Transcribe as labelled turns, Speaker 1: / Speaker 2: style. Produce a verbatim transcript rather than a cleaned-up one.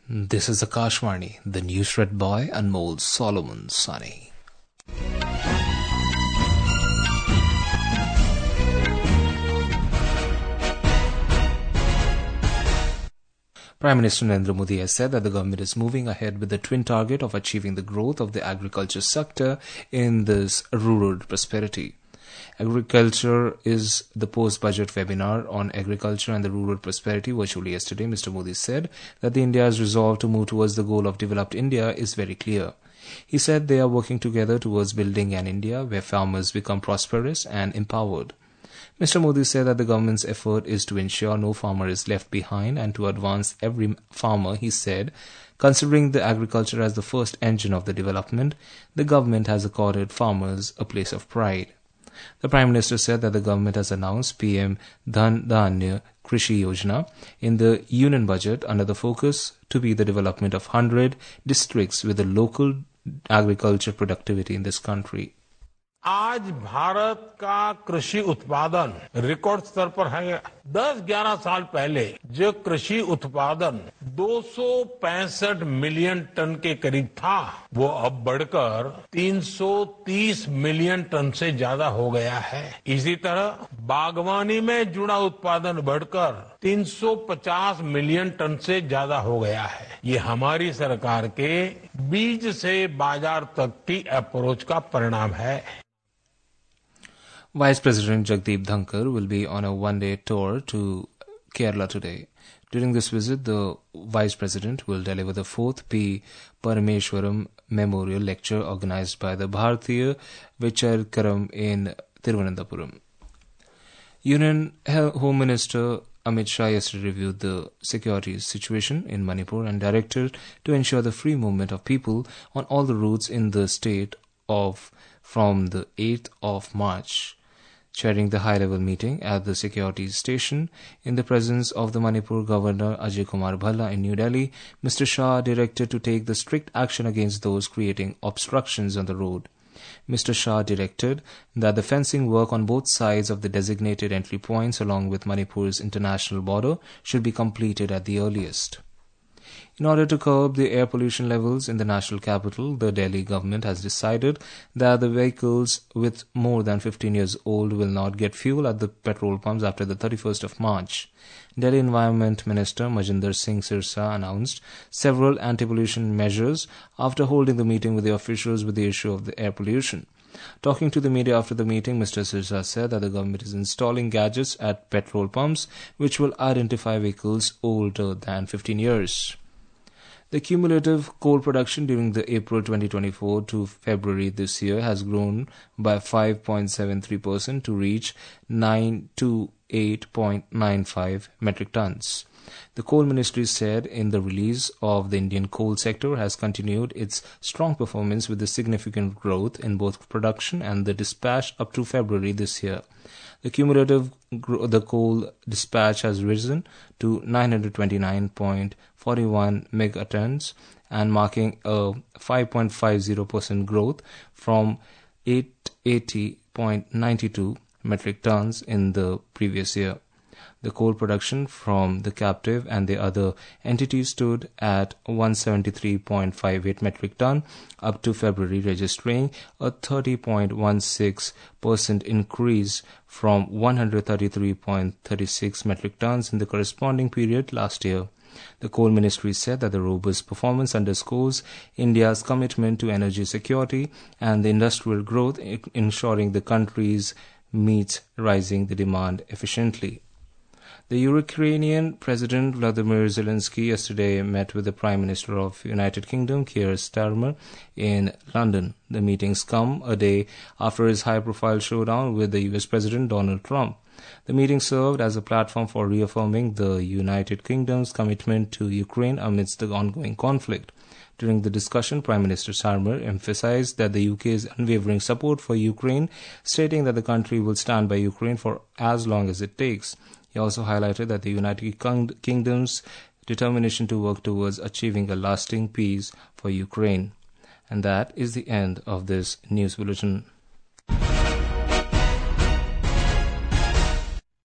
Speaker 1: This is Akashvani, the news read by Anmol Solomon Sani. Prime Minister Narendra Modi has said that the government is moving ahead with the twin target of achieving the growth of the agriculture sector in this rural prosperity. Agriculture is the post-budget webinar on agriculture and the rural prosperity virtually yesterday. Mister Modi said that the India's resolve to move towards the goal of developed India is very clear. He said they are working together towards building an India where farmers become prosperous and empowered. Mister Modi said that the government's effort is to ensure no farmer is left behind and to advance every farmer. He said, considering the agriculture as the first engine of the development, the government has accorded farmers a place of pride. The Prime Minister said that the government has announced P M Dhan Dhanya Krishi Yojana in the Union Budget under the focus to be the development of one hundred districts with a local agriculture productivity in this country.
Speaker 2: आज भारत का कृषि उत्पादन record स्तर पर है। दस ग्यारह साल पहले जो कृषि उत्पादन दो सौ पैंसठ मिलियन टन के करीब था, वो अब बढ़कर तीन सौ तीस मिलियन टन से ज्यादा हो गया है। इसी तरह बागवानी में जुड़ा उत्पादन बढ़कर तीन सौ पचास मिलियन टन से ज्यादा हो गया है। ये हमारी सरकार के बीज से बाजार तक की अप्रोच का परिणाम है।
Speaker 1: Vice President Jagdeep Dhankar will be on a one-day tour to Kerala today. During this visit, the Vice President will deliver the fourth P. Parameswaram Memorial Lecture organized by the Bharatiya Vicharkaram in Thiruvananthapuram. Union Home Minister Amit Shah yesterday reviewed the security situation in Manipur and directed to ensure the free movement of people on all the routes in the state of from the eighth of March. Chairing the high-level meeting at the security station in the presence of the Manipur Governor Ajay Kumar Bhalla in New Delhi, Mister Shah directed to take the strict action against those creating obstructions on the road. Mister Shah directed that the fencing work on both sides of the designated entry points along with Manipur's international border should be completed at the earliest. In order to curb the air pollution levels in the national capital, the Delhi government has decided that the vehicles with more than fifteen years old will not get fuel at the petrol pumps after the thirty-first of March. Delhi Environment Minister Majinder Singh Sirsa announced several anti-pollution measures after holding the meeting with the officials with the issue of the air pollution. Talking to the media after the meeting, Mister Sirsa said that the government is installing gadgets at petrol pumps which will identify vehicles older than fifteen years. The cumulative coal production during the April twenty twenty-four to February this year has grown by five point seven three percent to reach nine hundred twenty-eight point nine five metric tons. The Coal Ministry said in the release of the Indian coal sector has continued its strong performance with a significant growth in both production and the dispatch up to February this year. The cumulative gro- the coal dispatch has risen to nine hundred twenty-nine point four one megatons and marking a five point five zero percent growth from eight hundred eighty point nine two metric tons in the previous year. The coal production from the captive and the other entities stood at one hundred seventy-three point five eight metric ton up to February, registering a thirty point one six percent increase from one hundred thirty-three point three six metric tons in the corresponding period last year. The Coal Ministry said that the robust performance underscores India's commitment to energy security and the industrial growth, ensuring the country meets rising the demand efficiently. The Ukrainian President Vladimir Zelensky yesterday met with the Prime Minister of United Kingdom, Keir Starmer, in London. The meetings come a day after his high-profile showdown with the U S President Donald Trump. The meeting served as a platform for reaffirming the United Kingdom's commitment to Ukraine amidst the ongoing conflict. During the discussion, Prime Minister Starmer emphasized that the U K's unwavering support for Ukraine, stating that the country will stand by Ukraine for as long as it takes. He also highlighted that the United Kingdom's determination to work towards achieving a lasting peace for Ukraine. And that is the end of this news bulletin.